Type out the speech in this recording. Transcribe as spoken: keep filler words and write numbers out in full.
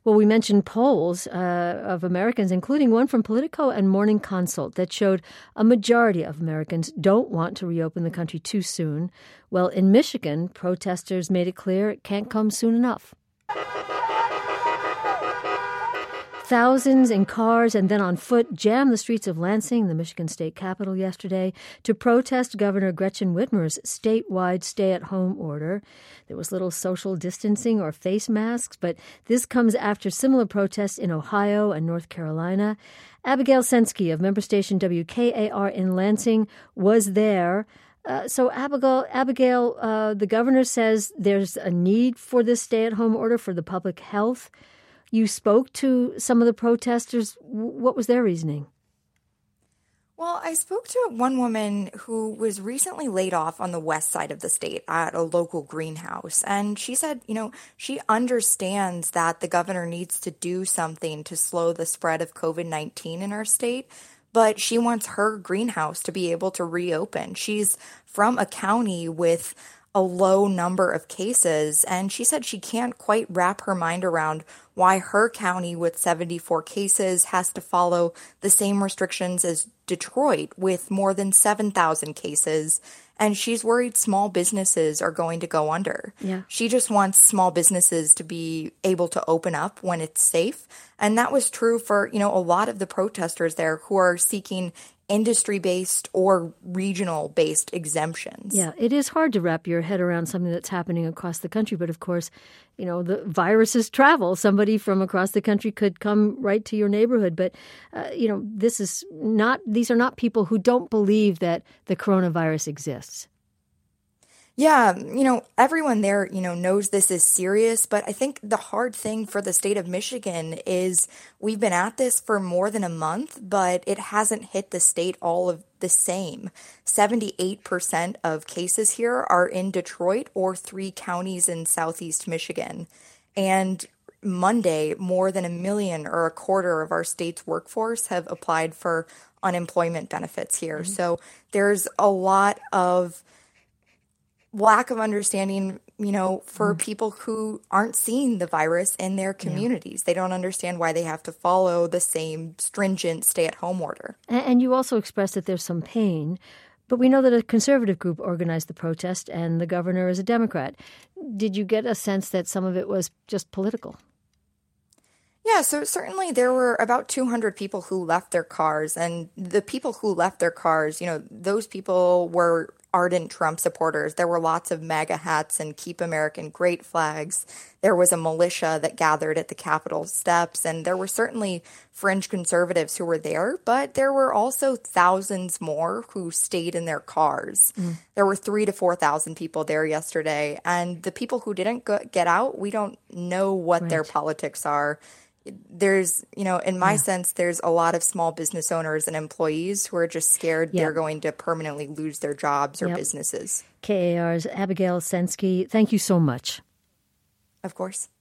Well, we mentioned polls uh, of Americans, including one from Politico and Morning Consult, that showed a majority of Americans don't want to reopen the country too soon. Well, in Michigan, protesters made it clear it can't come soon enough. Thousands in cars and then on foot jammed the streets of Lansing, the Michigan state capital, yesterday to protest Governor Gretchen Whitmer's statewide stay-at-home order. There was little social distancing or face masks, but this comes after similar protests in Ohio and North Carolina. Abigail Sensky of member station W K A R in Lansing was there. Uh, so, Abigail, Abigail uh, the governor says there's a need for this stay-at-home order for the public health. You spoke to some of the protesters. What was their reasoning? Well, I spoke to one woman who was recently laid off on the west side of the state at a local greenhouse. And she said, you know, she understands that the governor needs to do something to slow the spread of COVID nineteen in our state, but she wants her greenhouse to be able to reopen. She's from a county with a low number of cases, and she said she can't quite wrap her mind around why her county with seventy-four cases has to follow the same restrictions as Detroit with more than seven thousand cases. And she's worried small businesses are going to go under. Yeah. She just wants small businesses to be able to open up when it's safe. And that was true for, you know, a lot of the protesters there who are seeking industry-based or regional-based exemptions. Yeah, it is hard to wrap your head around something that's happening across the country. But of course, you know, the viruses travel. Somebody from across the country could come right to your neighborhood. But, uh, you know, this is not, these are not people who don't believe that the coronavirus exists. Yeah, you know, everyone there, you know, knows this is serious, but I think the hard thing for the state of Michigan is we've been at this for more than a month, but it hasn't hit the state all of the same. seventy-eight percent of cases here are in Detroit or three counties in southeast Michigan. And Monday, more than a million or a quarter of our state's workforce have applied for unemployment benefits here. Mm-hmm. So there's a lot of lack of understanding, you know, for mm. people who aren't seeing the virus in their communities. Yeah. They don't understand why they have to follow the same stringent stay-at-home order. And, and you also expressed that there's some pain, but we know that a conservative group organized the protest and the governor is a Democrat. Did you get a sense that some of it was just political? Yeah, so certainly there were about two hundred people who left their cars, and the people who left their cars, you know, those people were ardent Trump supporters. There were lots of MAGA hats and Keep American Great flags. There was a militia that gathered at the Capitol steps, and there were certainly fringe conservatives who were there, but there were also thousands more who stayed in their cars. Mm. There were three to four thousand people there yesterday, and the people who didn't go- get out, we don't know what right. their politics are. There's, you know, in my yeah. sense, there's a lot of small business owners and employees who are just scared yep. they're going to permanently lose their jobs or yep. businesses. K A R's Abigail Sensky, thank you so much. Of course.